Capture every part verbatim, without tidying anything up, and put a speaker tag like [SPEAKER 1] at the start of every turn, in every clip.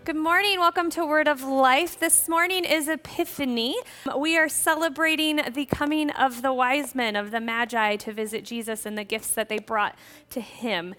[SPEAKER 1] Good morning. Welcome to Word of Life. This morning is Epiphany. We are celebrating the coming of the wise men, of the Magi, to visit Jesus and the gifts that they brought to him.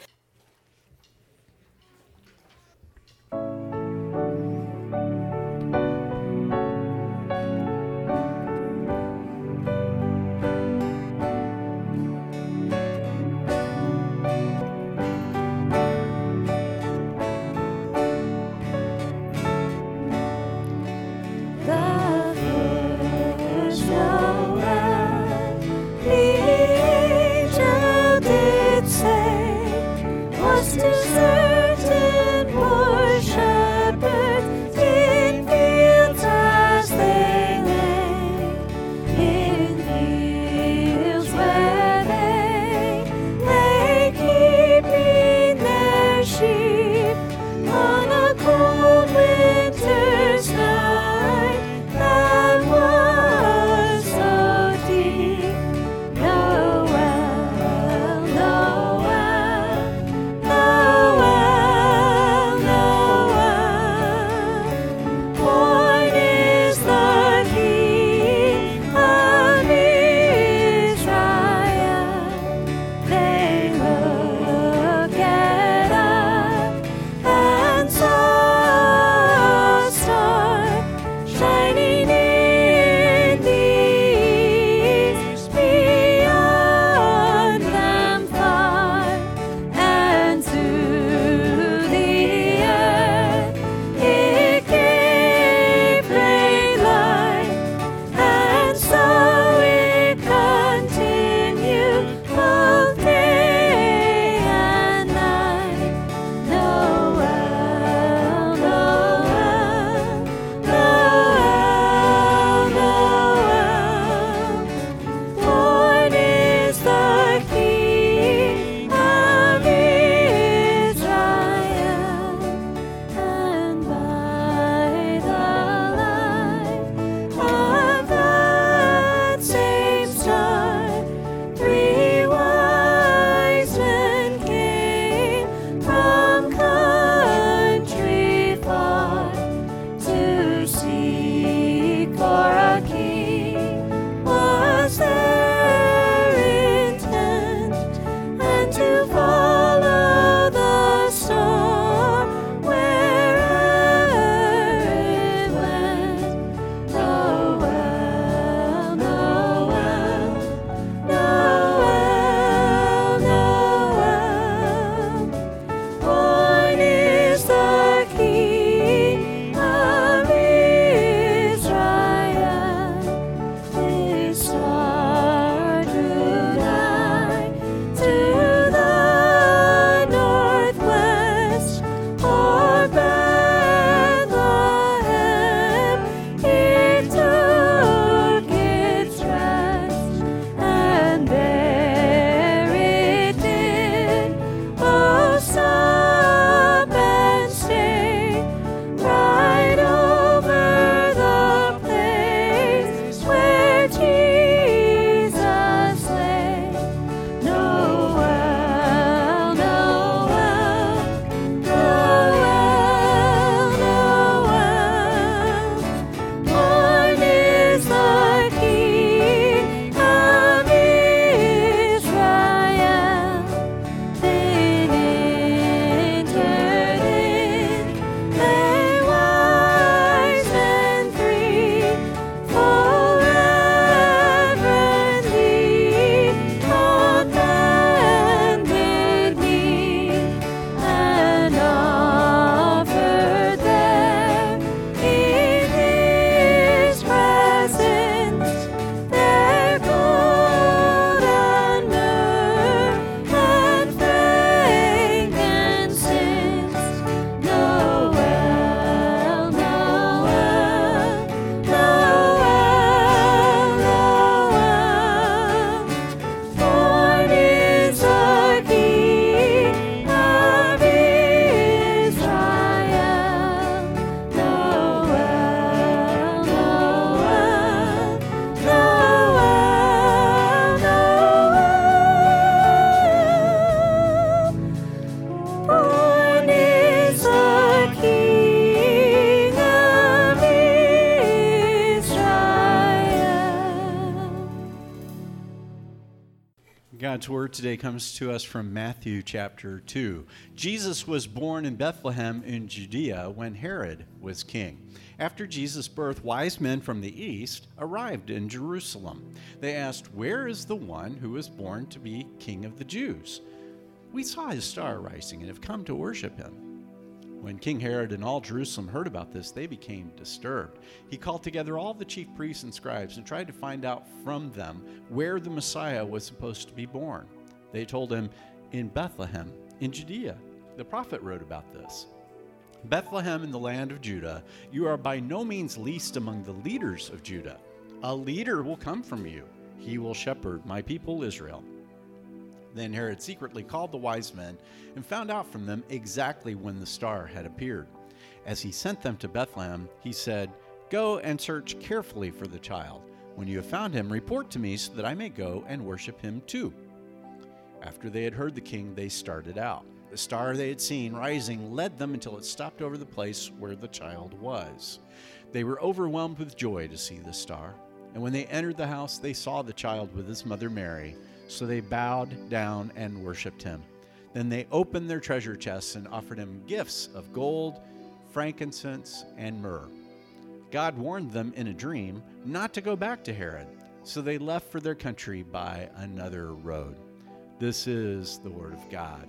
[SPEAKER 2] God's word today comes to us from Matthew chapter two. Jesus was born in Bethlehem in Judea when Herod was king. After Jesus' birth, wise men from the east arrived in Jerusalem. They asked, "Where is the one who was born to be king of the Jews? We saw his star rising and have come to worship him." When King Herod and all Jerusalem heard about this, they became disturbed. He called together all the chief priests and scribes and tried to find out from them where the Messiah was supposed to be born. They told him, "In Bethlehem, in Judea." The prophet wrote about this. "Bethlehem in the land of Judah, you are by no means least among the leaders of Judah. A leader will come from you. He will shepherd my people Israel." Then Herod secretly called the wise men and found out from them exactly when the star had appeared. As he sent them to Bethlehem, he said, "Go and search carefully for the child. When you have found him, report to me so that I may go and worship him too." After they had heard the king, they started out. The star they had seen rising led them until it stopped over the place where the child was. They were overwhelmed with joy to see the star. And when they entered the house, they saw the child with his mother Mary. So they bowed down and worshipped him. Then they opened their treasure chests and offered him gifts of gold, frankincense, and myrrh. God warned them in a dream not to go back to Herod, so they left for their country by another road. This is the word of God.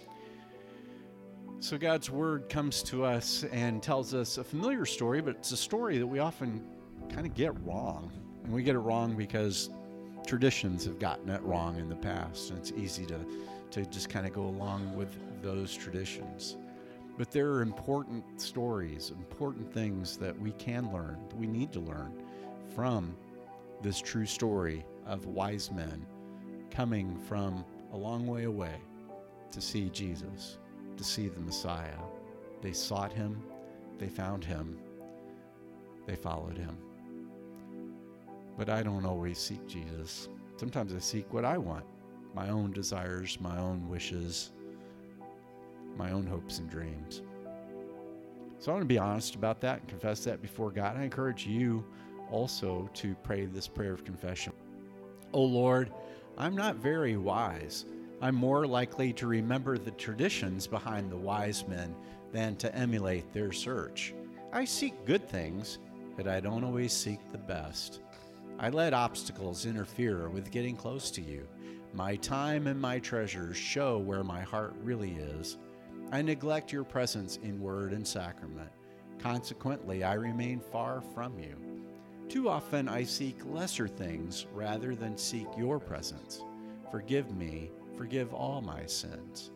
[SPEAKER 2] So God's word comes to us and tells us a familiar story, but it's a story that we often kind of get wrong. And we get it wrong because traditions have gotten it wrong in the past, and it's easy to, to just kind of go along with those traditions. But there are important stories, important things that we can learn, that we need to learn from this true story of wise men coming from a long way away to see Jesus, to see the Messiah. They sought him, they found him, they followed him. But I don't always seek Jesus. Sometimes I seek what I want, my own desires, my own wishes, my own hopes and dreams. So I want to be honest about that and confess that before God. I encourage you also to pray this prayer of confession. "Oh Lord, I'm not very wise. I'm more likely to remember the traditions behind the wise men than to emulate their search. I seek good things, but I don't always seek the best. I let obstacles interfere with getting close to you. My time and my treasures show where my heart really is. I neglect your presence in word and sacrament. Consequently, I remain far from you. Too often I seek lesser things rather than seek your presence. Forgive me, forgive all my sins."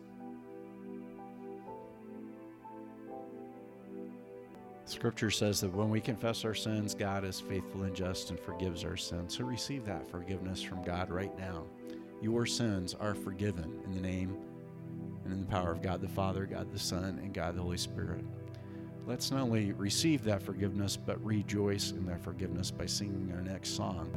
[SPEAKER 2] Scripture says that when we confess our sins, God is faithful and just and forgives our sins. So receive that forgiveness from God right now. Your sins are forgiven in the name and in the power of God the Father, God the Son, and God the Holy Spirit. Let's not only receive that forgiveness, but rejoice in that forgiveness by singing our next song.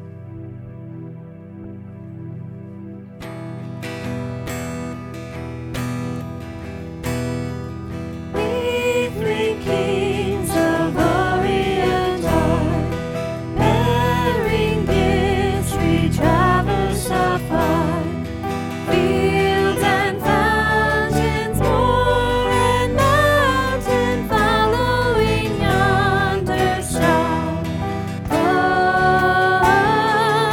[SPEAKER 3] Oh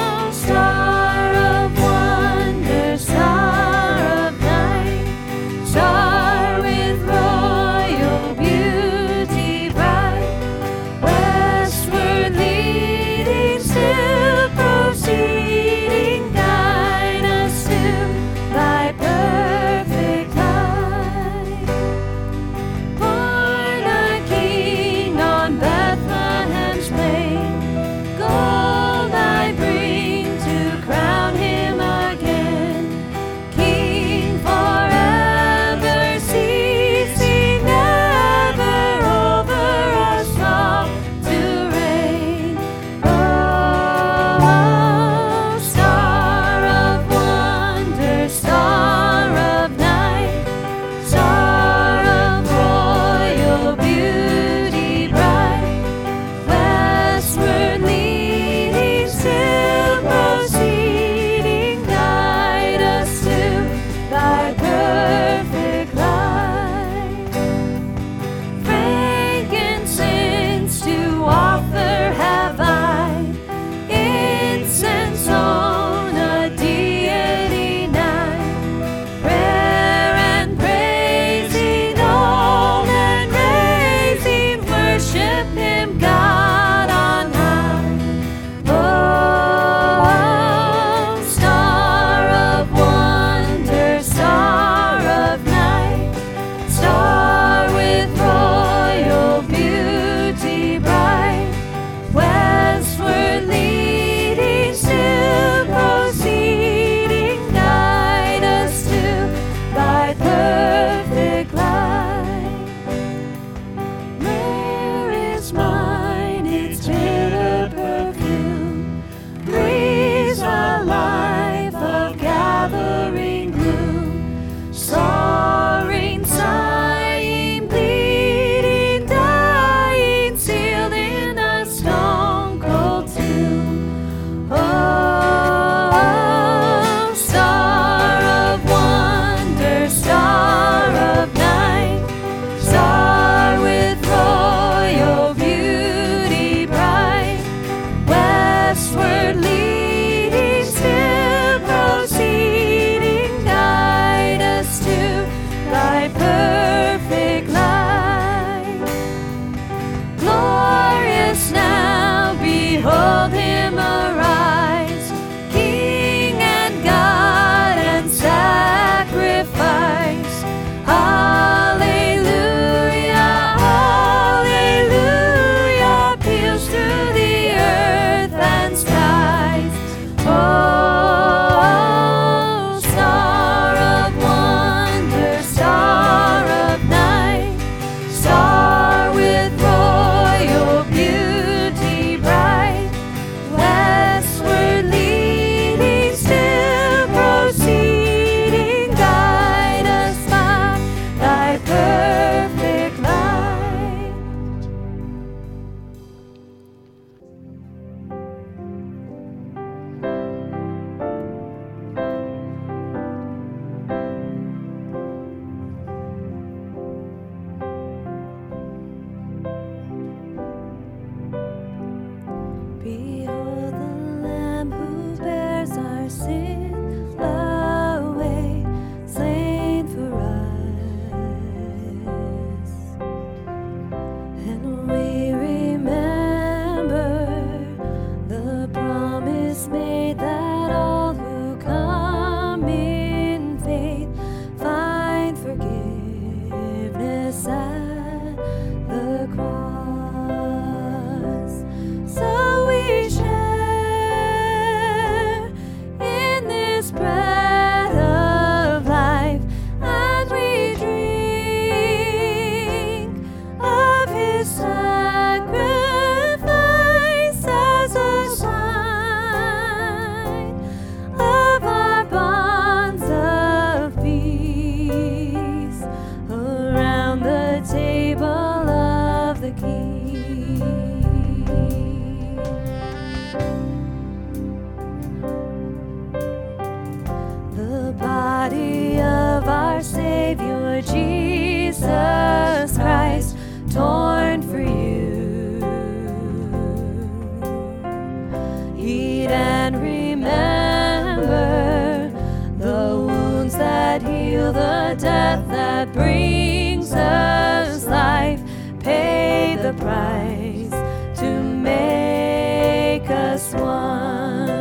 [SPEAKER 1] that brings us life, paid the price to make us one.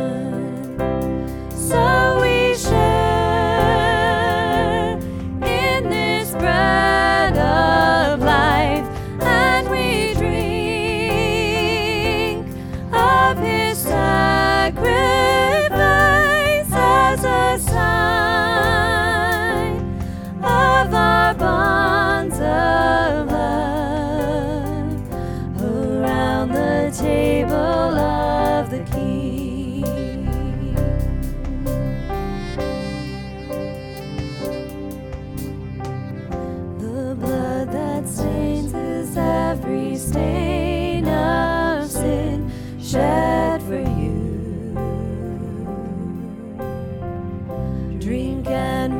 [SPEAKER 1] So we share in this bread of life, and we drink of his sacrifice as a sign of our bonds of love around the table of the King. The blood that stains is every stain of sin shed for you. Drink and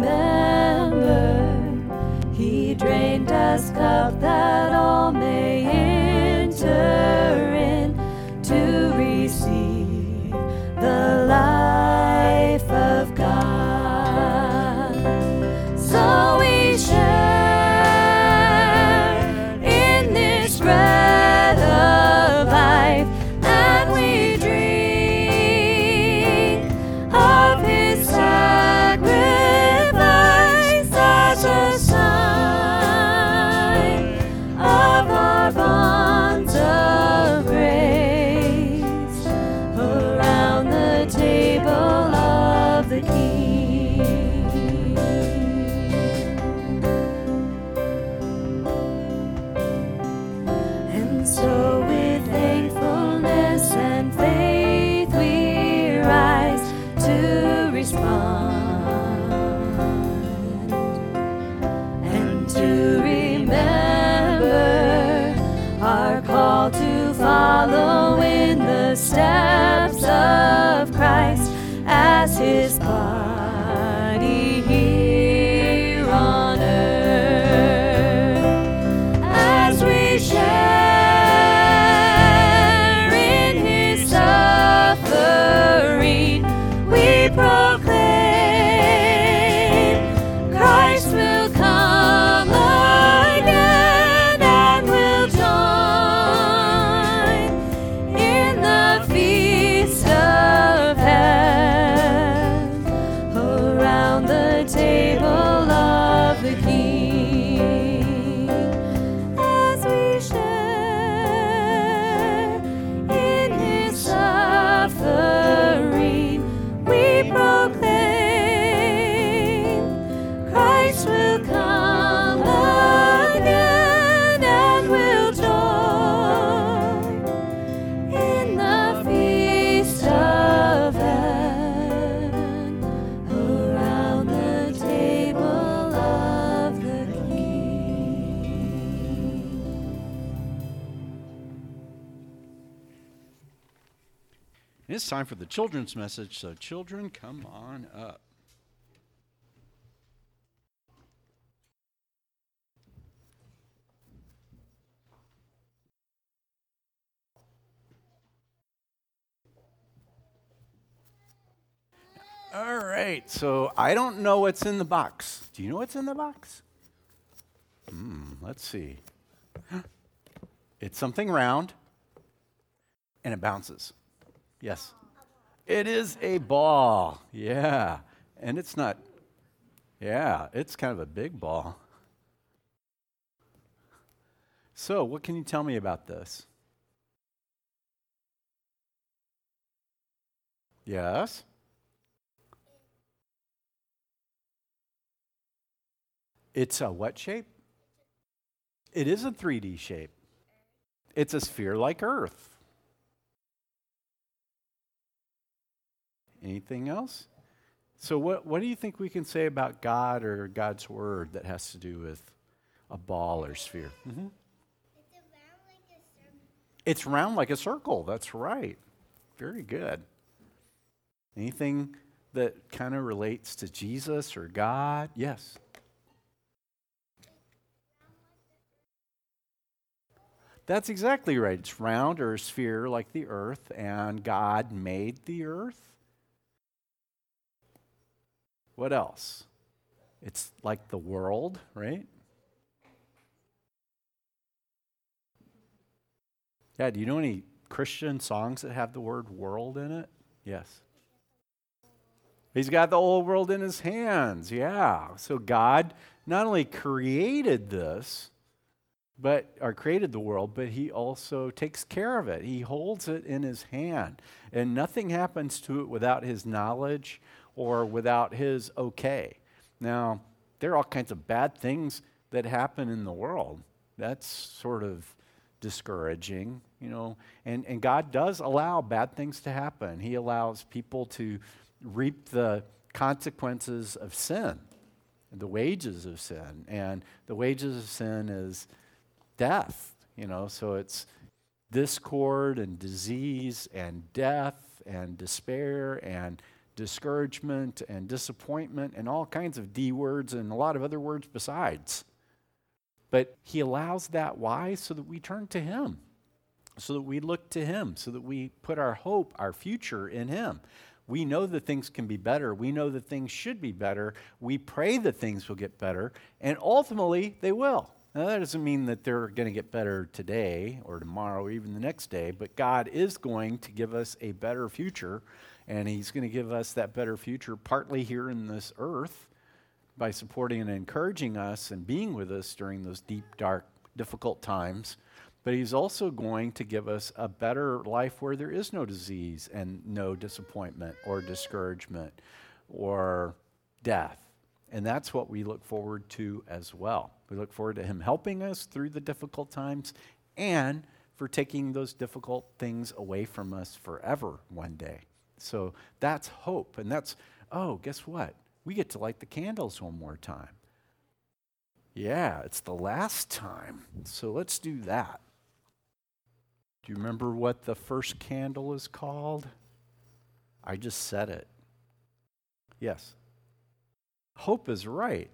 [SPEAKER 1] remember, he drained us cup that all may enter in to receive the life of God. So we share in this bread of life, and we drink of his sacrifice as a sign of our bonds of grace around the table of the King. And so with thankfulness and faith we rise to respond and to remember our call to follow in the steps of Christ as his body here on earth. As we share in his suffering, we proclaim Christ will come again, and will join in the feast of heaven around the table of the King. As we share in his suffering, we proclaim Christ will come again, and will join in the feast of heaven around the table of the King.
[SPEAKER 2] It's time for the children's message, so children, come on up. All right, so I don't know what's in the box. Do you know what's in the box? Hmm, let's see. It's something round, and it bounces. Yes. It is a ball. Yeah. And it's not, yeah, it's kind of a big ball. So, what can you tell me about this? Yes? It's a what shape? It is a three D shape. It's a sphere like Earth. Anything else? So what, what do you think we can say about God or God's Word that has to do with a ball or sphere? Mm-hmm. It's round like a circle. It's round like a circle. That's right. Very good. Anything that kind of relates to Jesus or God? Yes. That's exactly right. It's round or a sphere like the earth, and God made the earth. What else? It's like the world, right? Yeah, do you know any Christian songs that have the word world in it? Yes. He's got the whole world in his hands. Yeah. So God not only created this, but or created the world, but he also takes care of it. He holds it in his hand. And nothing happens to it without his knowledge or without his okay. Now, there are all kinds of bad things that happen in the world. That's sort of discouraging, you know. And, and God does allow bad things to happen. He allows people to reap the consequences of sin, the wages of sin. And the wages of sin is death, you know. So it's discord and disease and death and despair and discouragement and disappointment and all kinds of D words and a lot of other words besides. But he allows that. Why? So that we turn to him, so that we look to him, so that we put our hope, our future in him. We know that things can be better. We know that things should be better. We pray that things will get better, and ultimately they will. Now, that doesn't mean that they're going to get better today or tomorrow or even the next day, but God is going to give us a better future, and he's going to give us that better future partly here in this earth by supporting and encouraging us and being with us during those deep, dark, difficult times. But he's also going to give us a better life where there is no disease and no disappointment or discouragement or death. And that's what we look forward to as well. We look forward to him helping us through the difficult times and for taking those difficult things away from us forever one day. So that's hope. And that's, oh, guess what? We get to light the candles one more time. Yeah, it's the last time. So let's do that. Do you remember what the first candle is called? I just said it. Yes. Hope is right.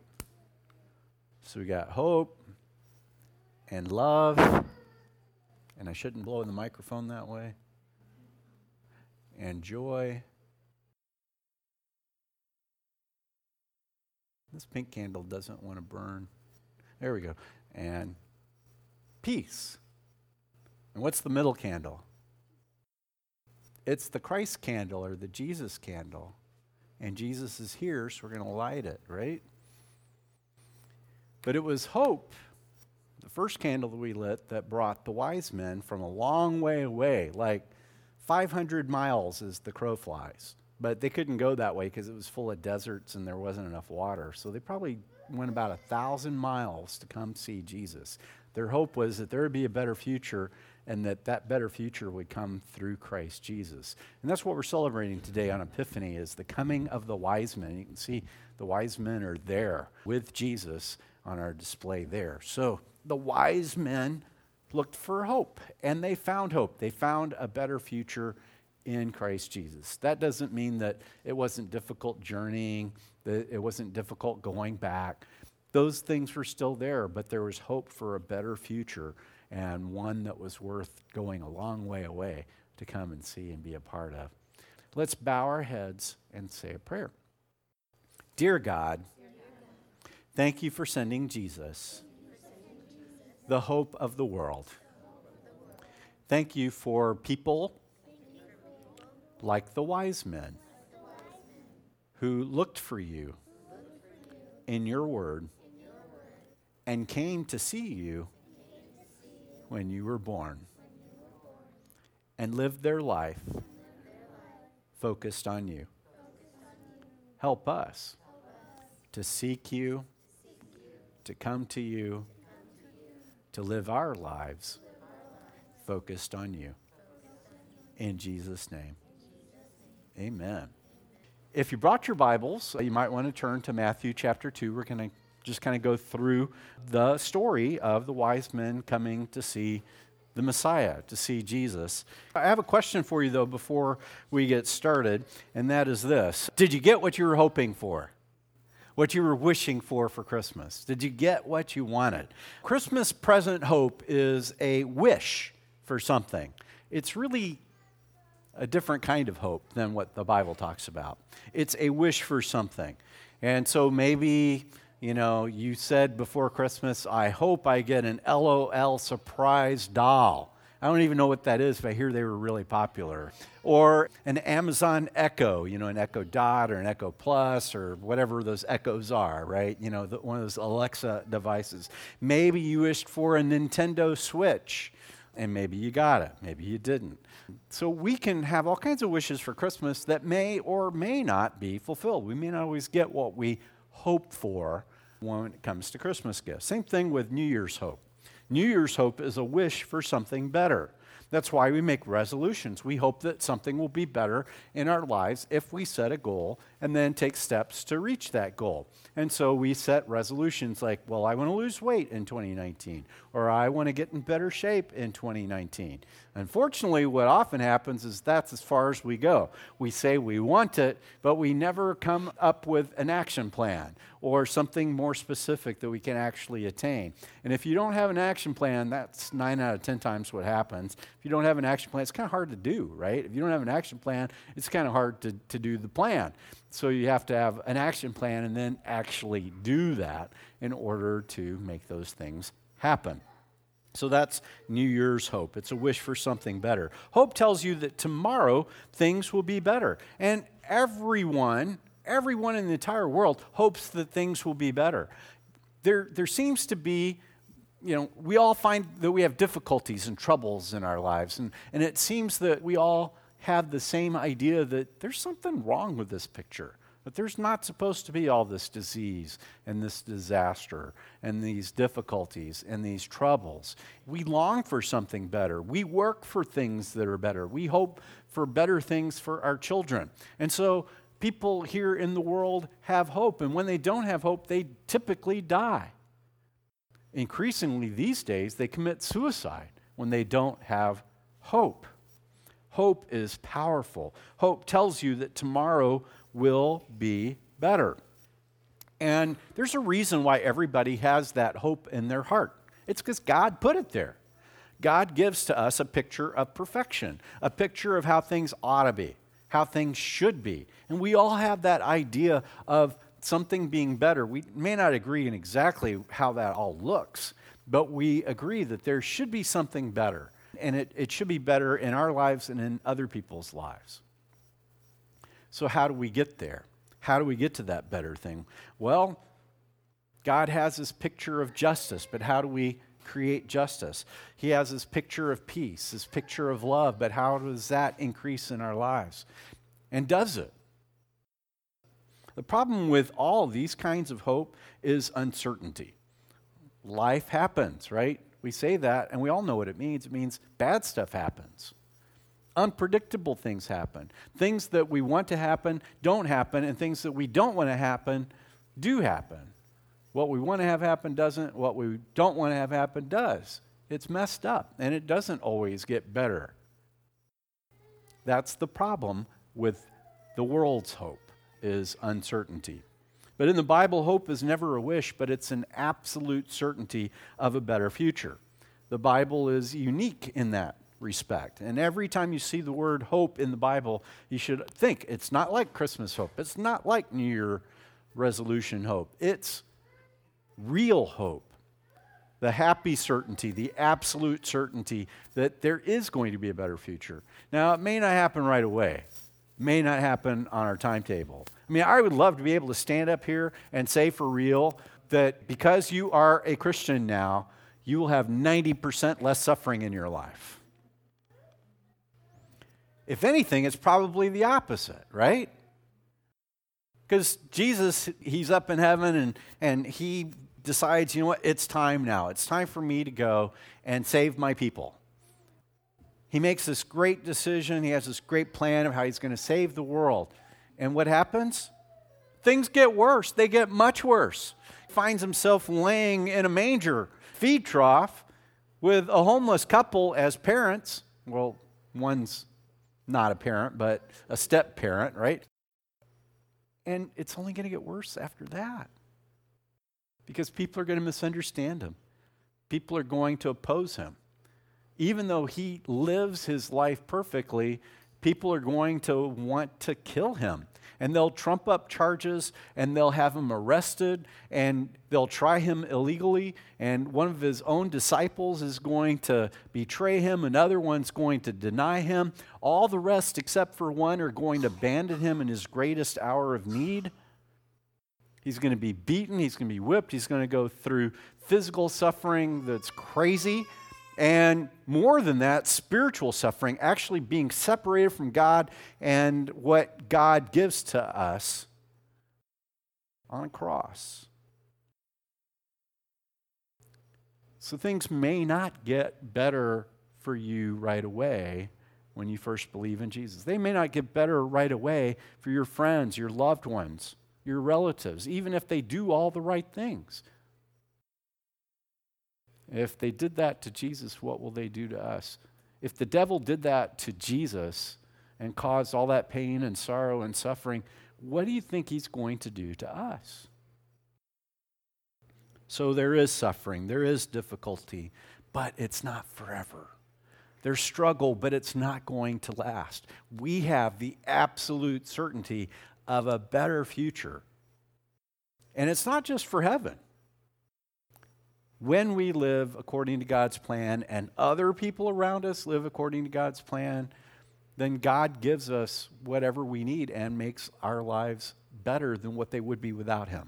[SPEAKER 2] So we got hope and love. And I shouldn't blow in the microphone that way. And joy. This pink candle doesn't want to burn. There we go. And peace. And what's the middle candle? It's the Christ candle or the Jesus candle. And Jesus is here, so we're going to light it, right? But it was hope, the first candle that we lit, that brought the wise men from a long way away, like five hundred miles as the crow flies. But they couldn't go that way because it was full of deserts and there wasn't enough water. So they probably went about a thousand miles to come see Jesus. Their hope was that there would be a better future and that that better future would come through Christ Jesus. And that's what we're celebrating today on Epiphany, is the coming of the wise men. You can see the wise men are there with Jesus on our display there. So the wise men looked for hope, and they found hope. They found a better future in Christ Jesus. That doesn't mean that it wasn't difficult journeying, that it wasn't difficult going back. Those things were still there, but there was hope for a better future, and one that was worth going a long way away to come and see and be a part of. Let's bow our heads and say a prayer. Dear God, thank you for sending Jesus, the hope of the world. Thank you for people like the wise men who looked for you in your word and came to see you when you were born and lived their life focused on you. Help us to seek you, to come to you, to live our lives focused on you. In Jesus' name, amen. If you brought your Bibles, you might want to turn to Matthew chapter two. We're going to just kind of go through the story of the wise men coming to see the Messiah, to see Jesus. I have a question for you, though, before we get started, and that is this. Did you get what you were hoping for? What you were wishing for for Christmas? Did you get what you wanted? Christmas present hope is a wish for something. It's really a different kind of hope than what the Bible talks about. It's a wish for something. And so maybe, you know, you said before Christmas, I hope I get an L O L surprise doll. I don't even know what that is, but I hear they were really popular. Or an Amazon Echo, you know, an Echo Dot or an Echo Plus or whatever those Echoes are, right? You know, the, one of those Alexa devices. Maybe you wished for a Nintendo Switch, and maybe you got it. Maybe you didn't. So we can have all kinds of wishes for Christmas that may or may not be fulfilled. We may not always get what we hope for when it comes to Christmas gifts. Same thing with New Year's hope. New Year's hope is a wish for something better. That's why we make resolutions. We hope that something will be better in our lives if we set a goal and then take steps to reach that goal. And so we set resolutions like, well, I want to lose weight in twenty nineteen, or I want to get in better shape in twenty nineteen. Unfortunately, what often happens is that's as far as we go. We say we want it, but we never come up with an action plan or something more specific that we can actually attain. And if you don't have an action plan, that's nine out of ten times what happens. If you don't have an action plan, it's kind of hard to do, right? If you don't have an action plan, it's kind of hard to, to do the plan. So you have to have an action plan and then actually do that in order to make those things happen. So that's New Year's hope. It's a wish for something better. Hope tells you that tomorrow things will be better. And everyone, everyone in the entire world hopes that things will be better. There, there seems to be, you know, we all find that we have difficulties and troubles in our lives. And, and it seems that we all have the same idea that there's something wrong with this picture. That there's not supposed to be all this disease and this disaster and these difficulties and these troubles. We long for something better. We work for things that are better. We hope for better things for our children. And so people here in the world have hope. And when they don't have hope, they typically die. Increasingly these days, they commit suicide when they don't have hope. Hope is powerful. Hope tells you that tomorrow will be better. And there's a reason why everybody has that hope in their heart. It's because God put it there. God gives to us a picture of perfection, a picture of how things ought to be, how things should be. And we all have that idea of something being better. We may not agree in exactly how that all looks, but we agree that there should be something better. And it, it should be better in our lives and in other people's lives. So how do we get there? How do we get to that better thing? Well, God has this picture of justice, but how do we create justice? He has this picture of peace, this picture of love, but how does that increase in our lives? And does it? The problem with all these kinds of hope is uncertainty. Life happens, right? We say that, and we all know what it means. It means bad stuff happens. Unpredictable things happen. Things that we want to happen don't happen, and things that we don't want to happen do happen. What we want to have happen doesn't. What we don't want to have happen does. It's messed up, and it doesn't always get better. That's the problem with the world's hope, is uncertainty. But in the Bible, hope is never a wish, but it's an absolute certainty of a better future. The Bible is unique in that respect. And every time you see the word hope in the Bible, you should think it's not like Christmas hope. It's not like New Year resolution hope. It's real hope. The happy certainty, the absolute certainty that there is going to be a better future. Now, it may not happen right away. May not happen on our timetable. I mean, I would love to be able to stand up here and say for real that because you are a Christian now, you will have ninety percent less suffering in your life. If anything, it's probably the opposite, right? Because Jesus, he's up in heaven and, and he decides, you know what, it's time now. It's time for me to go and save my people. He makes this great decision. He has this great plan of how he's going to save the world. And what happens? Things get worse. They get much worse. He finds himself laying in a manger, feed trough, with a homeless couple as parents. Well, one's not a parent, but a step parent, right? And it's only going to get worse after that. Because people are going to misunderstand him. People are going to oppose him. Even though he lives his life perfectly, people are going to want to kill him. And they'll trump up charges, and they'll have him arrested, and they'll try him illegally, and one of his own disciples is going to betray him, another one's going to deny him. All the rest, except for one, are going to abandon him in his greatest hour of need. He's going to be beaten, he's going to be whipped, he's going to go through physical suffering that's crazy. And more than that, spiritual suffering, actually being separated from God and what God gives to us on a cross. So things may not get better for you right away when you first believe in Jesus. They may not get better right away for your friends, your loved ones, your relatives, even if they do all the right things. If they did that to Jesus, what will they do to us? If the devil did that to Jesus and caused all that pain and sorrow and suffering, what do you think he's going to do to us? So there is suffering, there is difficulty, but it's not forever. There's struggle, but it's not going to last. We have the absolute certainty of a better future. And it's not just for heaven. When we live according to God's plan and other people around us live according to God's plan, then God gives us whatever we need and makes our lives better than what they would be without him.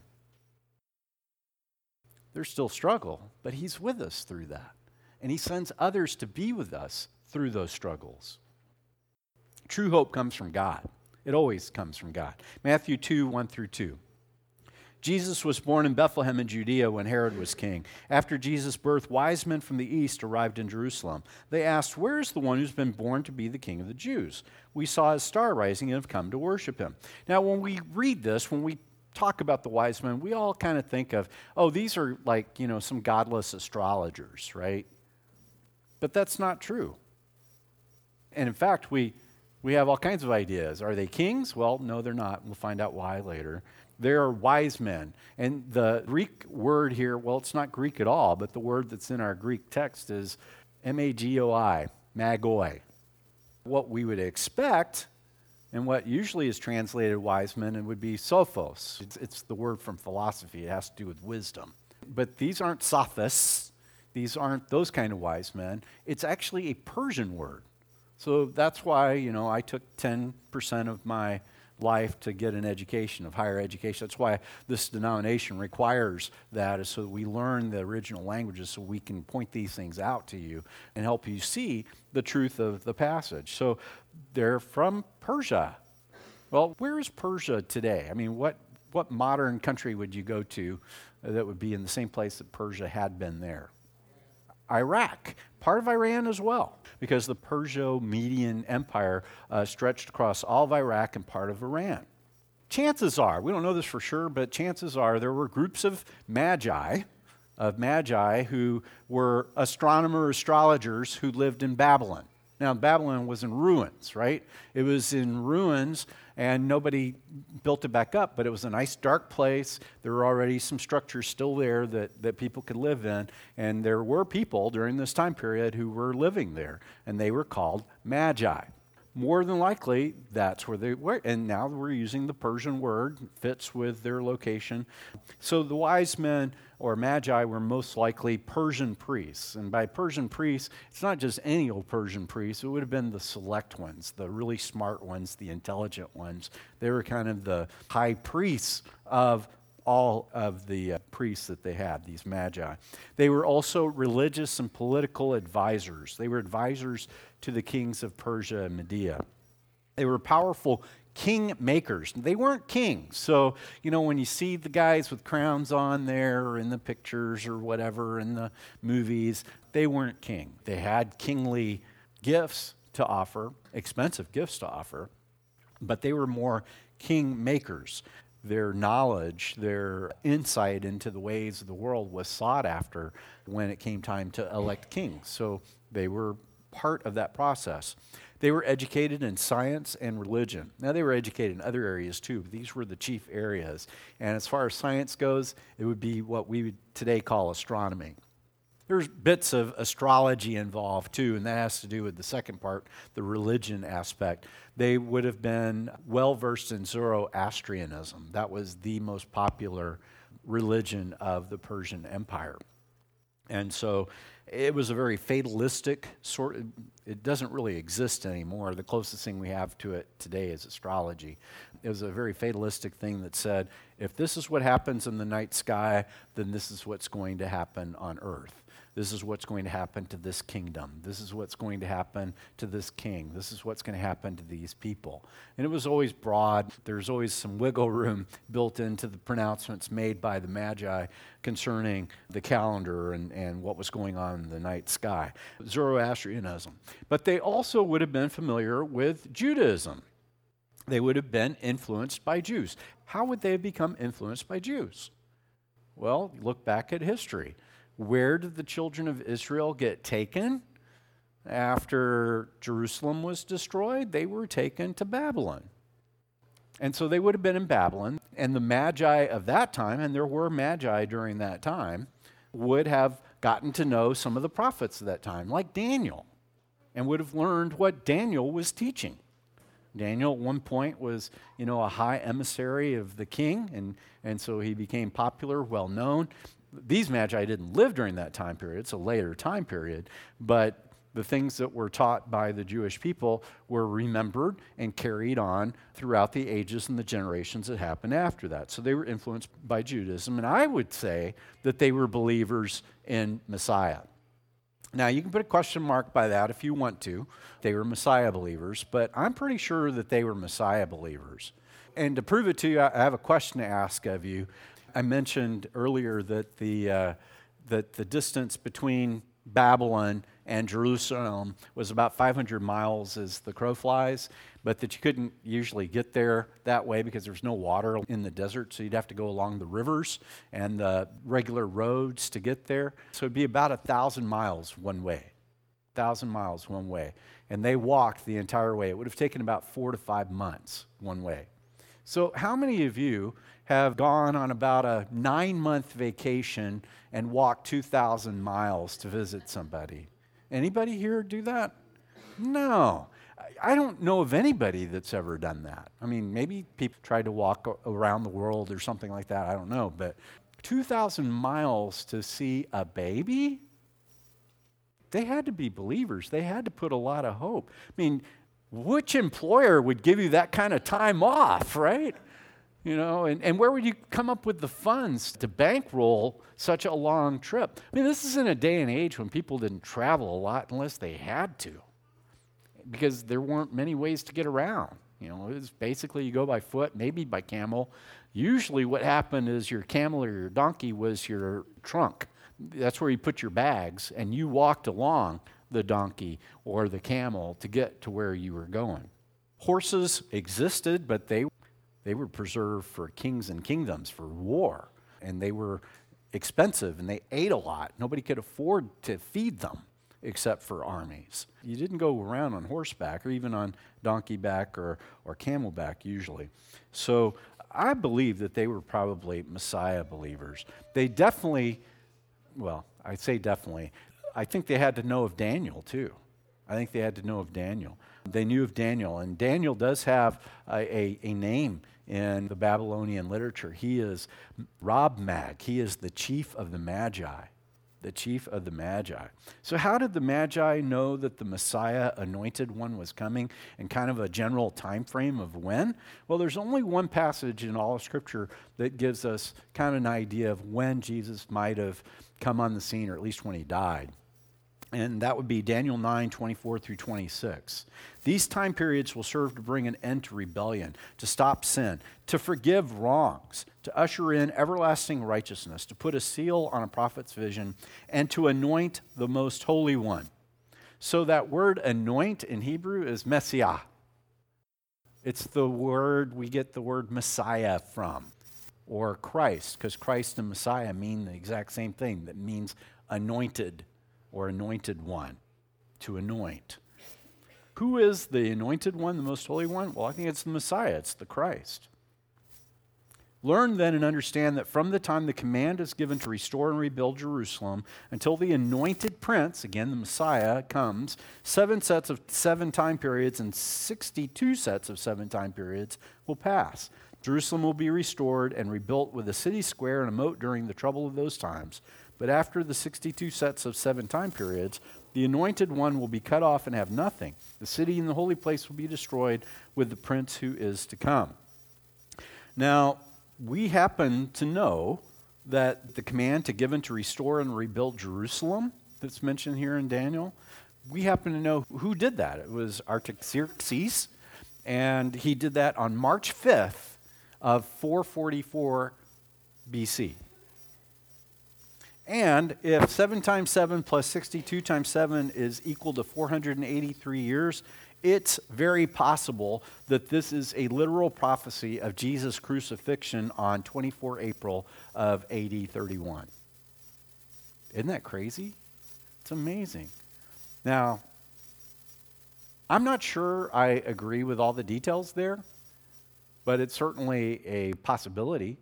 [SPEAKER 2] There's still struggle, but he's with us through that. And he sends others to be with us through those struggles. True hope comes from God. It always comes from God. Matthew two, one through two. Jesus was born in Bethlehem in Judea when Herod was king. After Jesus' birth, wise men from the east arrived in Jerusalem. They asked, "Where is the one who's been born to be the king of the Jews? We saw his star rising and have come to worship him." Now, when we read this, when we talk about the wise men, we all kind of think of, oh, these are like, you know, some godless astrologers, right? But that's not true. And in fact, we we have all kinds of ideas. Are they kings? Well, no, they're not. We'll find out why later. They're wise men. And the Greek word here, well, it's not Greek at all, but the word that's in our Greek text is M A G O I, magoi. What we would expect, and what usually is translated wise men, it would be sophos. It's, it's the word from philosophy. It has to do with wisdom. But these aren't sophists. These aren't those kind of wise men. It's actually a Persian word. So that's why, you know, I took ten percent of my life to get an education, of higher education. That's why this denomination requires that, is so that we learn the original languages so we can point these things out to you and help you see the truth of the passage. So they're from Persia. Well, where is Persia today? I mean, what, what modern country would you go to that would be in the same place that Persia had been there? Iraq, part of Iran as well, because the Perso-Median Empire uh, stretched across all of Iraq and part of Iran. Chances are, we don't know this for sure, but chances are there were groups of magi, of magi who were astronomer astrologers who lived in Babylon. Now, Babylon was in ruins, right? It was in ruins, and nobody built it back up, but it was a nice dark place. There were already some structures still there that, that people could live in, and there were people during this time period who were living there, and they were called magi. More than likely, that's where they were, and now we're using the Persian word, fits with their location. So the wise men, or magi, were most likely Persian priests. And by Persian priests, it's not just any old Persian priests. It would have been the select ones, the really smart ones, the intelligent ones. They were kind of the high priests of all of the uh, priests that they had, these magi. They were also religious and political advisors. They were advisors to the kings of Persia and Media. They were powerful king makers. They weren't kings. So, you know, when you see the guys with crowns on there or in the pictures or whatever in the movies, they weren't king. They had kingly gifts to offer, expensive gifts to offer, but they were more king makers. Their knowledge, their insight into the ways of the world was sought after when it came time to elect kings. So they were part of that process. They were educated in science and religion. Now, they were educated in other areas too, but these were the chief areas. And as far as science goes, it would be what we would today call astronomy. There's bits of astrology involved too, and that has to do with the second part, the religion aspect. They would have been well-versed in Zoroastrianism. That was the most popular religion of the Persian Empire. And so it was a very fatalistic sort of, it doesn't really exist anymore. The closest thing we have to it today is astrology. It was a very fatalistic thing that said, if this is what happens in the night sky, then this is what's going to happen on earth. This is what's going to happen to this kingdom. This is what's going to happen to this king. This is what's going to happen to these people. And it was always broad. There's always some wiggle room built into the pronouncements made by the Magi concerning the calendar and, and what was going on in the night sky. Zoroastrianism. But they also would have been familiar with Judaism. They would have been influenced by Jews. How would they have become influenced by Jews? Well, look back at history. Where did the children of Israel get taken? After Jerusalem was destroyed, they were taken to Babylon. And so they would have been in Babylon, and the Magi of that time, and there were Magi during that time, would have gotten to know some of the prophets of that time, like Daniel, and would have learned what Daniel was teaching. Daniel at one point was, you know, a high emissary of the king, and, and so he became popular, well known. These Magi didn't live during that time period. It's a later time period. But the things that were taught by the Jewish people were remembered and carried on throughout the ages and the generations that happened after that. So they were influenced by Judaism. And I would say that they were believers in Messiah. Now, you can put a question mark by that if you want to. They were Messiah believers. But I'm pretty sure that they were Messiah believers. And to prove it to you, I have a question to ask of you. I mentioned earlier that the uh, that the distance between Babylon and Jerusalem was about five hundred miles as the crow flies, but that you couldn't usually get there that way because there's no water in the desert, so you'd have to go along the rivers and the regular roads to get there. So it'd be about a thousand miles one way, thousand miles one way. And they walked the entire way. It would have taken about four to five months one way. So how many of you have gone on about a nine-month vacation and walked two thousand miles to visit somebody? Anybody here do that? No. I don't know of anybody that's ever done that. I mean, maybe people tried to walk around the world or something like that. I don't know. But two thousand miles to see a baby? They had to be believers. They had to put a lot of hope. I mean, which employer would give you that kind of time off, right? You know, and, and where would you come up with the funds to bankroll such a long trip? I mean, this is in a day and age when people didn't travel a lot unless they had to, because there weren't many ways to get around. You know, it was basically you go by foot, maybe by camel. Usually what happened is your camel or your donkey was your trunk. That's where you put your bags, and you walked along the donkey or the camel to get to where you were going. Horses existed, but they They were preserved for kings and kingdoms, for war. And they were expensive, and they ate a lot. Nobody could afford to feed them except for armies. You didn't go around on horseback or even on donkey back or, or camelback usually. So I believe that they were probably Messiah believers. They definitely, well, I say definitely, I think they had to know of Daniel too. I think they had to know of Daniel. They knew of Daniel, and Daniel does have a, a, a name in the Babylonian literature. He is Rabmag. He is the chief of the Magi, the chief of the Magi. So how did the Magi know that the Messiah, anointed one, was coming, and kind of a general time frame of when? Well, there's only one passage in all of Scripture that gives us kind of an idea of when Jesus might have come on the scene, or at least when he died. And that would be Daniel nine, twenty-four through twenty-six. These time periods will serve to bring an end to rebellion, to stop sin, to forgive wrongs, to usher in everlasting righteousness, to put a seal on a prophet's vision, and to anoint the most holy one. So that word anoint in Hebrew is Messiah. It's the word we get the word Messiah from, or Christ, because Christ and Messiah mean the exact same thing. That means anointed, or anointed one, to anoint. Who is the anointed one, the most holy one? Well, I think it's the Messiah. It's the Christ. Learn then and understand that from the time the command is given to restore and rebuild Jerusalem until the anointed prince, again the Messiah, comes, seven sets of seven time periods and sixty-two sets of seven time periods will pass. Jerusalem will be restored and rebuilt with a city square and a moat during the trouble of those times. But after the sixty-two sets of seven time periods, the anointed one will be cut off and have nothing. The city and the holy place will be destroyed with the prince who is to come. Now, we happen to know that the command to given to restore and rebuild Jerusalem that's mentioned here in Daniel, we happen to know who did that. It was Artaxerxes, and he did that on March fifth of four forty-four B C. And if seven times seven plus sixty-two times seven is equal to four hundred eighty-three years, it's very possible that this is a literal prophecy of Jesus' crucifixion on the twenty-fourth of April of A D thirty-one. Isn't that crazy? It's amazing. Now, I'm not sure I agree with all the details there, but it's certainly a possibility.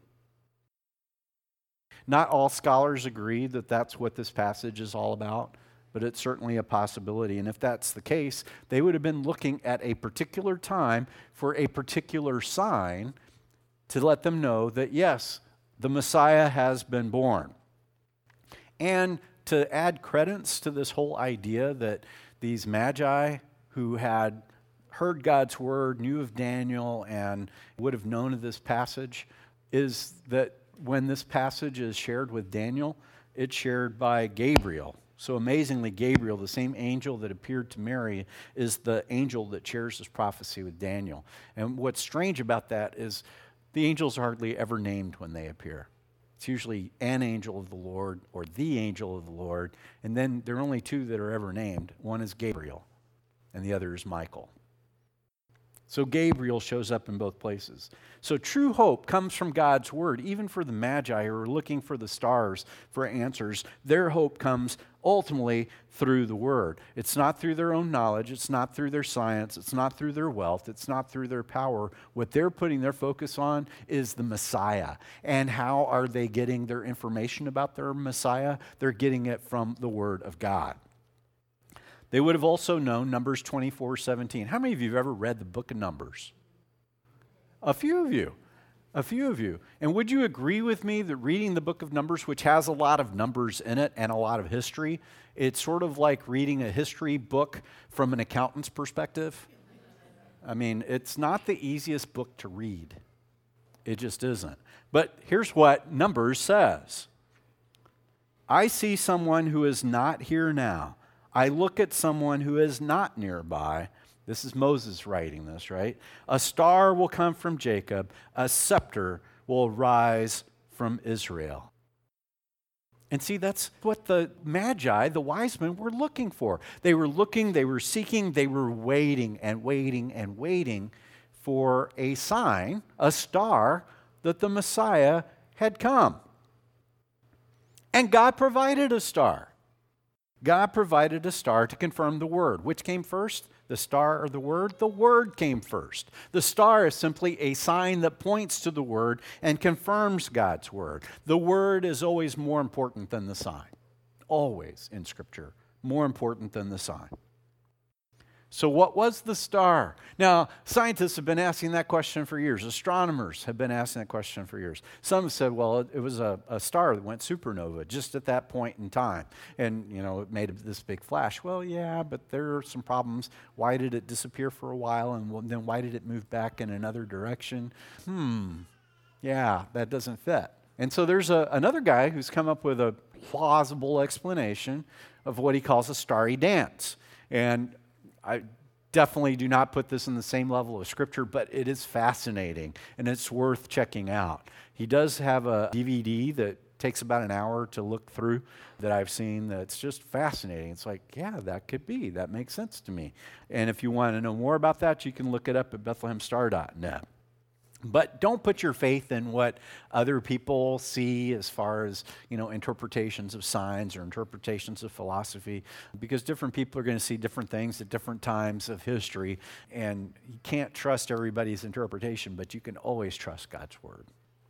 [SPEAKER 2] Not all scholars agree that that's what this passage is all about, but it's certainly a possibility. And if that's the case, they would have been looking at a particular time for a particular sign to let them know that, yes, the Messiah has been born. And to add credence to this whole idea that these magi who had heard God's word, knew of Daniel, and would have known of this passage, is that when this passage is shared with Daniel, it's shared by Gabriel. So amazingly, Gabriel, the same angel that appeared to Mary, is the angel that shares this prophecy with Daniel. And what's strange about that is the angels are hardly ever named when they appear. It's usually an angel of the Lord or the angel of the Lord, and then there are only two that are ever named. One is Gabriel, and the other is Michael. So Gabriel shows up in both places. So true hope comes from God's word. Even for the Magi who are looking for the stars for answers, their hope comes ultimately through the word. It's not through their own knowledge. It's not through their science. It's not through their wealth. It's not through their power. What they're putting their focus on is the Messiah. And how are they getting their information about their Messiah? They're getting it from the word of God. They would have also known Numbers twenty-four seventeen. How many of you have ever read the book of Numbers? A few of you. A few of you. And would you agree with me that reading the book of Numbers, which has a lot of numbers in it and a lot of history, it's sort of like reading a history book from an accountant's perspective? I mean, it's not the easiest book to read. It just isn't. But here's what Numbers says. I see someone who is not here now. I look at someone who is not nearby. This is Moses writing this, right? A star will come from Jacob. A scepter will rise from Israel. And see, that's what the Magi, the wise men, were looking for. They were looking, they were seeking, they were waiting and waiting and waiting for a sign, a star, that the Messiah had come. And God provided a star. God provided a star to confirm the word. Which came first? The star or the word? The word came first. The star is simply a sign that points to the word and confirms God's word. The word is always more important than the sign. Always in Scripture, more important than the sign. So what was the star? Now, scientists have been asking that question for years. Astronomers have been asking that question for years. Some have said, well, it, it was a, a star that went supernova just at that point in time. And, you know, it made this big flash. Well, yeah, but there are some problems. Why did it disappear for a while? And then why did it move back in another direction? Hmm, yeah, that doesn't fit. And so there's a, another guy who's come up with a plausible explanation of what he calls a starry dance. And I definitely do not put this in the same level of Scripture, but it is fascinating, and it's worth checking out. He does have a D V D that takes about an hour to look through that I've seen that's just fascinating. It's like, yeah, that could be. That makes sense to me. And if you want to know more about that, you can look it up at bethlehem star dot net. But don't put your faith in what other people see as far as, you know, interpretations of signs or interpretations of philosophy, because different people are going to see different things at different times of history, and you can't trust everybody's interpretation, but you can always trust God's word.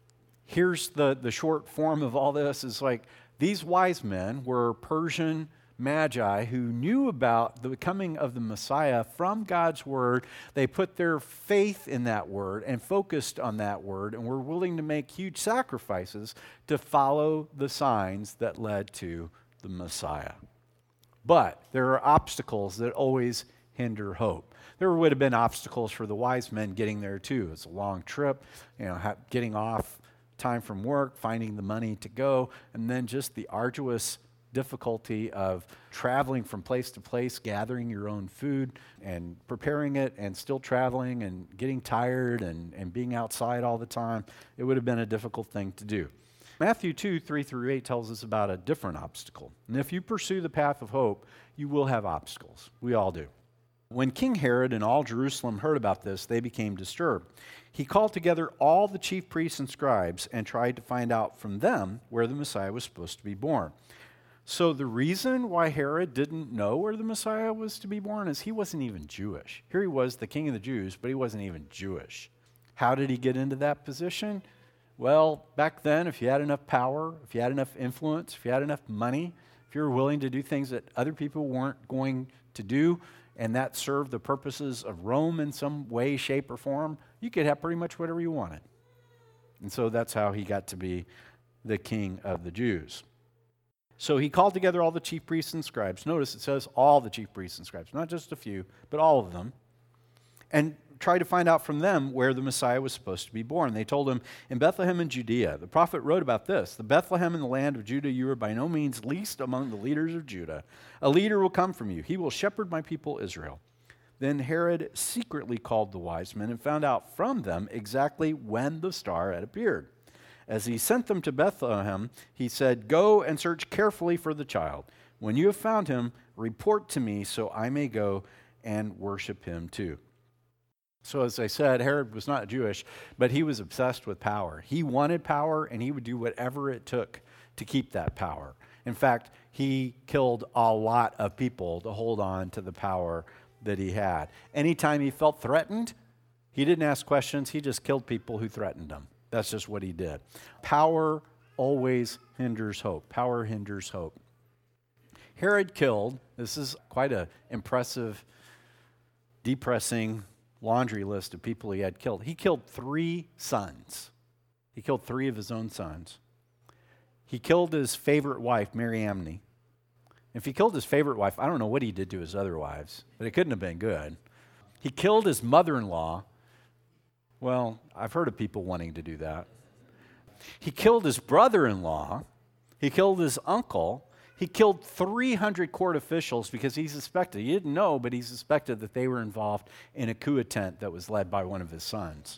[SPEAKER 2] Here's the, the short form of all this is like these wise men were Persian magi who knew about the coming of the Messiah from God's word. They put their faith in that word and focused on that word and were willing to make huge sacrifices to follow the signs that led to the Messiah. But there are obstacles that always hinder hope. There would have been obstacles for the wise men getting there too. It's a long trip, you know, ha- getting off time from work, finding the money to go, and then just the arduous difficulty of traveling from place to place, gathering your own food and preparing it and still traveling and getting tired and, and being outside all the time. It would have been a difficult thing to do. Matthew two, three through eight tells us about a different obstacle. And if you pursue the path of hope, you will have obstacles. We all do. When King Herod and all Jerusalem heard about this, they became disturbed. He called together all the chief priests and scribes and tried to find out from them where the Messiah was supposed to be born. So the reason why Herod didn't know where the Messiah was to be born is he wasn't even Jewish. Here he was, the king of the Jews, but he wasn't even Jewish. How did he get into that position? Well, back then, if you had enough power, if you had enough influence, if you had enough money, if you were willing to do things that other people weren't going to do, and that served the purposes of Rome in some way, shape, or form, you could have pretty much whatever you wanted. And so that's how he got to be the king of the Jews. So he called together all the chief priests and scribes. Notice it says all the chief priests and scribes, not just a few, but all of them, and tried to find out from them where the Messiah was supposed to be born. They told him, in Bethlehem in Judea. The prophet wrote about this. The Bethlehem in the land of Judah, you are by no means least among the leaders of Judah. A leader will come from you. He will shepherd my people Israel. Then Herod secretly called the wise men and found out from them exactly when the star had appeared. As he sent them to Bethlehem, he said, go and search carefully for the child. When you have found him, report to me so I may go and worship him too. So as I said, Herod was not Jewish, but he was obsessed with power. He wanted power, and he would do whatever it took to keep that power. In fact, he killed a lot of people to hold on to the power that he had. Anytime he felt threatened, he didn't ask questions. He just killed people who threatened him. That's just what he did. Power always hinders hope. Power hinders hope. Herod killed, this is quite an impressive, depressing laundry list of people he had killed. He killed three sons. He killed three of his own sons. He killed his favorite wife, Mariamne. If he killed his favorite wife, I don't know what he did to his other wives, but it couldn't have been good. He killed his mother-in-law. Well, I've heard of people wanting to do that. He killed his brother-in-law. He killed his uncle. He killed three hundred court officials because he suspected, he didn't know, but he suspected that they were involved in a coup attempt that was led by one of his sons.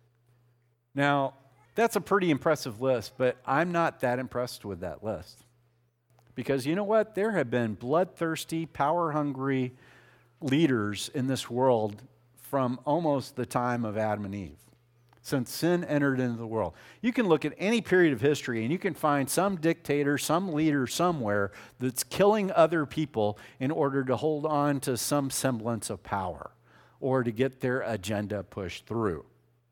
[SPEAKER 2] Now, that's a pretty impressive list, but I'm not that impressed with that list. Because you know what? There have been bloodthirsty, power-hungry leaders in this world from almost the time of Adam and Eve, since sin entered into the world. You can look at any period of history and you can find some dictator, some leader somewhere that's killing other people in order to hold on to some semblance of power or to get their agenda pushed through.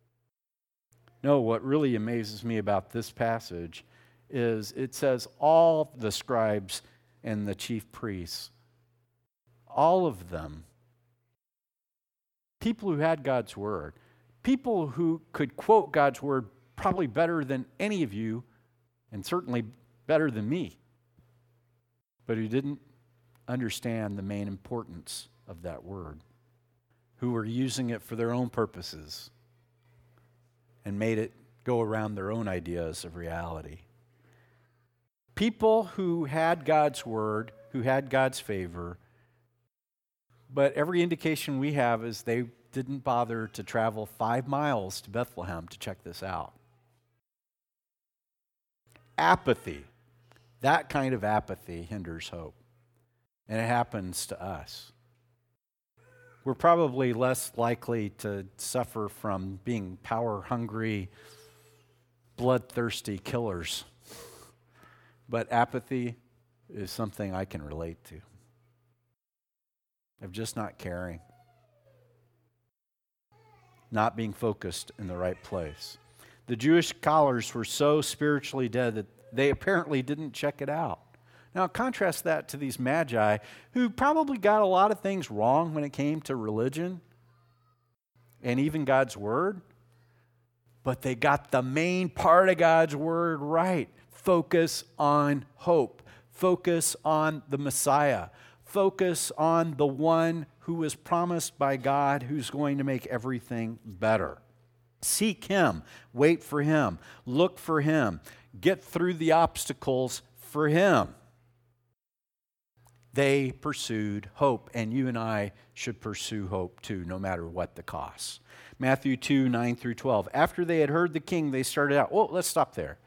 [SPEAKER 2] No, what really amazes me about this passage is it says all the scribes and the chief priests, all of them, people who had God's word, people who could quote God's word probably better than any of you, and certainly better than me, but who didn't understand the main importance of that word, who were using it for their own purposes and made it go around their own ideas of reality. People who had God's word, who had God's favor, but every indication we have is they didn't bother to travel five miles to Bethlehem to check this out. Apathy. That kind of apathy hinders hope. And it happens to us. We're probably less likely to suffer from being power-hungry, bloodthirsty killers. But apathy is something I can relate to. Of just not caring. Not being focused in the right place. The Jewish scholars were so spiritually dead that they apparently didn't check it out. Now, contrast that to these magi who probably got a lot of things wrong when it came to religion and even God's word, but they got the main part of God's word right. Focus on hope. Focus on the Messiah. Focus on the one who was promised by God, who's going to make everything better. Seek him. Wait for him. Look for him. Get through the obstacles for him. They pursued hope, and you and I should pursue hope too, no matter what the cost. Matthew two, nine through twelve. After they had heard the king, they started out. Well, let's stop there.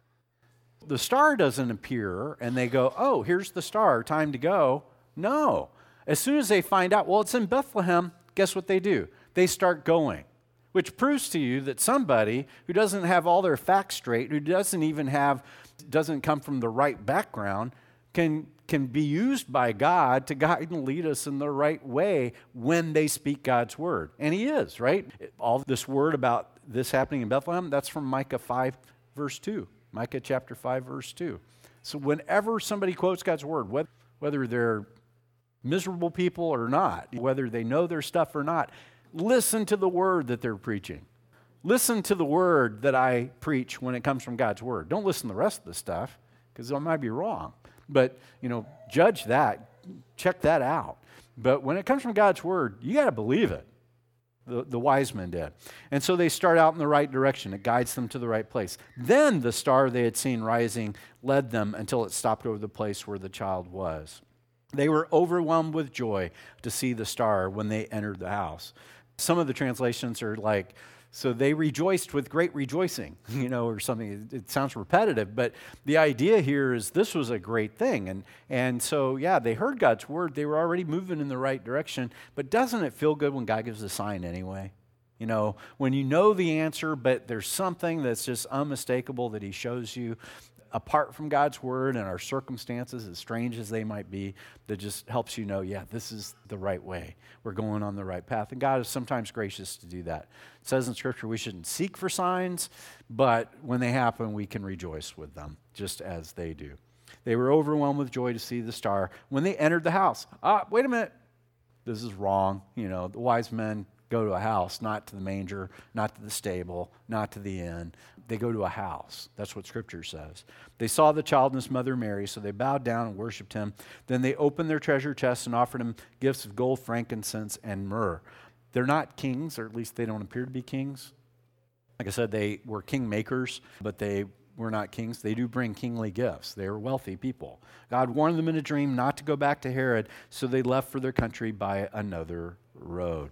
[SPEAKER 2] The star doesn't appear, and they go, oh, here's the star, time to go. No. As soon as they find out, well, it's in Bethlehem, guess what they do? They start going, which proves to you that somebody who doesn't have all their facts straight, who doesn't even have, doesn't come from the right background, can can be used by God to guide and lead us in the right way when they speak God's word. And he is, right? All this word about this happening in Bethlehem, that's from Micah five, verse two. Micah chapter five, verse two. So whenever somebody quotes God's word, whether they're miserable people or not, whether they know their stuff or not, listen to the word that they're preaching. Listen to the word that I preach when it comes from God's word. Don't listen to the rest of the stuff, because I might be wrong. But, you know, judge that, check that out. But when it comes from God's word, you got to believe it. The, the wise men did. And so they start out in the right direction. It guides them to the right place. Then the star they had seen rising led them until it stopped over the place where the child was. They were overwhelmed with joy to see the star when they entered the house. Some of the translations are like, so they rejoiced with great rejoicing, you know, or something. It, it sounds repetitive, but the idea here is this was a great thing. And, and so, yeah, they heard God's word. They were already moving in the right direction. But doesn't it feel good when God gives a sign anyway? You know, when you know the answer, but there's something that's just unmistakable that he shows you apart from God's word and our circumstances, as strange as they might be, that just helps you know, yeah, this is the right way. We're going on the right path. And God is sometimes gracious to do that. It says in Scripture we shouldn't seek for signs, but when they happen, we can rejoice with them, just as they do. They were overwhelmed with joy to see the star. When they entered the house, ah, wait a minute, this is wrong. You know, the wise men go to a house, not to the manger, not to the stable, not to the inn. They go to a house. That's what Scripture says. They saw the child and his mother Mary, so they bowed down and worshiped him. Then they opened their treasure chests and offered him gifts of gold, frankincense, and myrrh. They're not kings, or at least they don't appear to be kings. Like I said, they were kingmakers, but they were not kings. They do bring kingly gifts. They were wealthy people. God warned them in a dream not to go back to Herod, so they left for their country by another road.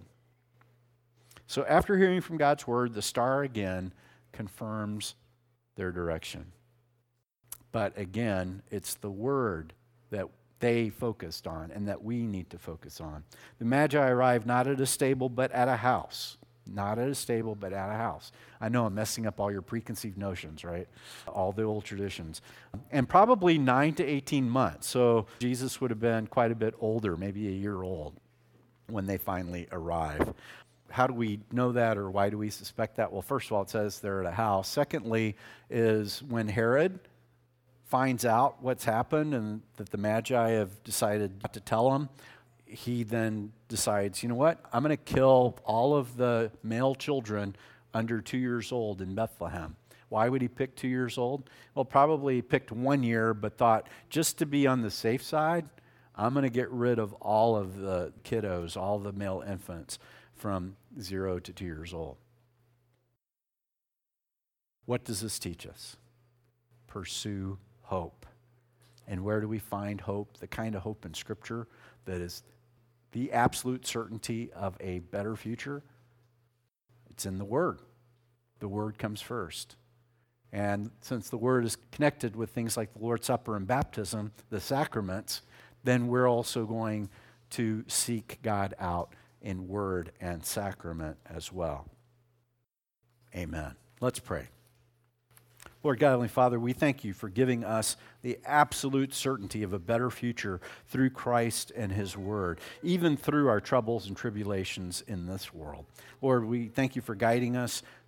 [SPEAKER 2] So after hearing from God's word, the star again confirms their direction. But again, it's the word that they focused on and that we need to focus on. The Magi arrived not at a stable, but at a house. Not at a stable, but at a house. I know I'm messing up all your preconceived notions, right? All the old traditions. And probably nine to eighteen months. So Jesus would have been quite a bit older, maybe a year old, when they finally arrive. How do we know that, or why do we suspect that? Well, first of all, it says they're at a house. Secondly is when Herod finds out what's happened and that the Magi have decided not to tell him, he then decides, you know what, I'm going to kill all of the male children under two years old in Bethlehem. Why would he pick two years old? Well, probably he picked one year, but thought, just to be on the safe side, I'm going to get rid of all of the kiddos, all the male infants from zero to two years old. What does this teach us? Pursue hope. And where do we find hope? The kind of hope in Scripture that is the absolute certainty of a better future? It's in the Word. The Word comes first. And since the Word is connected with things like the Lord's Supper and baptism, the sacraments, then we're also going to seek God out in word and sacrament as well. Amen. Let's pray. Lord God, Heavenly Father, we thank you for giving us the absolute certainty of a better future through Christ and His Word, even through our troubles and tribulations in this world. Lord, we thank you for guiding us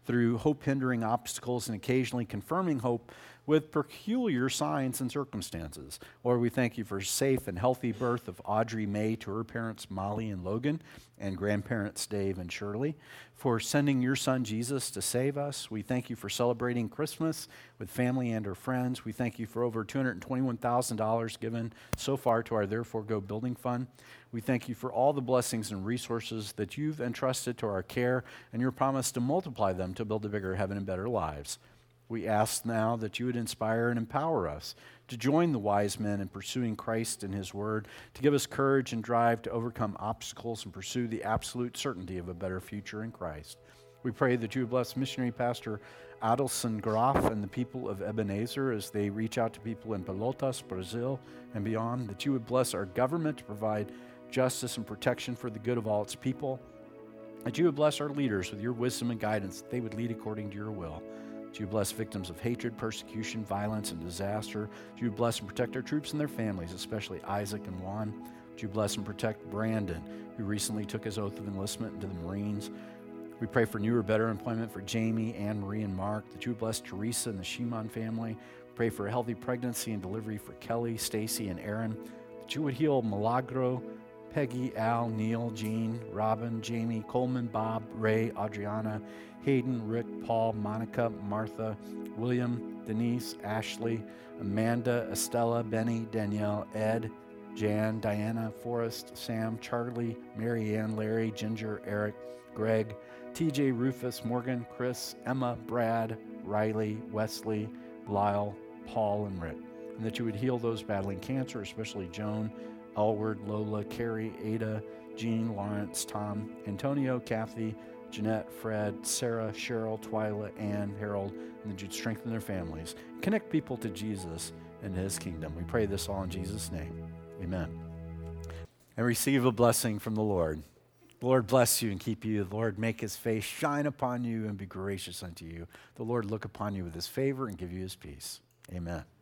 [SPEAKER 2] through hope-hindering obstacles and occasionally confirming hope with peculiar signs and circumstances. Lord, we thank you for safe and healthy birth of Audrey May to her parents Molly and Logan and grandparents Dave and Shirley, for sending your son Jesus to save us. We thank you for celebrating Christmas with family and our friends. We thank you for over two hundred twenty-one thousand dollars given so far to our Therefore Go Building Fund. We thank you for all the blessings and resources that you've entrusted to our care and your promise to multiply them to build a bigger heaven and better lives. We ask now that you would inspire and empower us to join the wise men in pursuing Christ and his word, to give us courage and drive to overcome obstacles and pursue the absolute certainty of a better future in Christ. We pray that you would bless missionary pastor Adelson Groff and the people of Ebenezer as they reach out to people in Pelotas, Brazil, and beyond, that you would bless our government to provide justice and protection for the good of all its people, that you would bless our leaders with your wisdom and guidance, that they would lead according to your will. That you bless victims of hatred, persecution, violence, and disaster. That you bless and protect our troops and their families, especially Isaac and Juan. That you bless and protect Brandon, who recently took his oath of enlistment into the Marines. We pray for newer, better employment for Jamie, Anne Marie, and Mark. That you bless Teresa and the Shimon family. Pray for a healthy pregnancy and delivery for Kelly, Stacy, and Aaron. That you would heal Milagro, Peggy, Al, Neil, Jean, Robin, Jamie, Coleman, Bob, Ray, Adriana, Hayden, Rick, Paul, Monica, Martha, William, Denise, Ashley, Amanda, Estella, Benny, Danielle, Ed, Jan, Diana, Forrest, Sam, Charlie, Marianne, Larry, Ginger, Eric, Greg, T J, Rufus, Morgan, Chris, Emma, Brad, Riley, Wesley, Lyle, Paul, and Rick. And that you would heal those battling cancer, especially Joan, Elward, Lola, Carrie, Ada, Jean, Lawrence, Tom, Antonio, Kathy, Jeanette, Fred, Sarah, Cheryl, Twyla, Ann, Harold, and that you'd strengthen their families. Connect people to Jesus and his kingdom. We pray this all in Jesus' name. Amen. And receive a blessing from the Lord. The Lord bless you and keep you. The Lord make his face shine upon you and be gracious unto you. The Lord look upon you with his favor and give you his peace. Amen.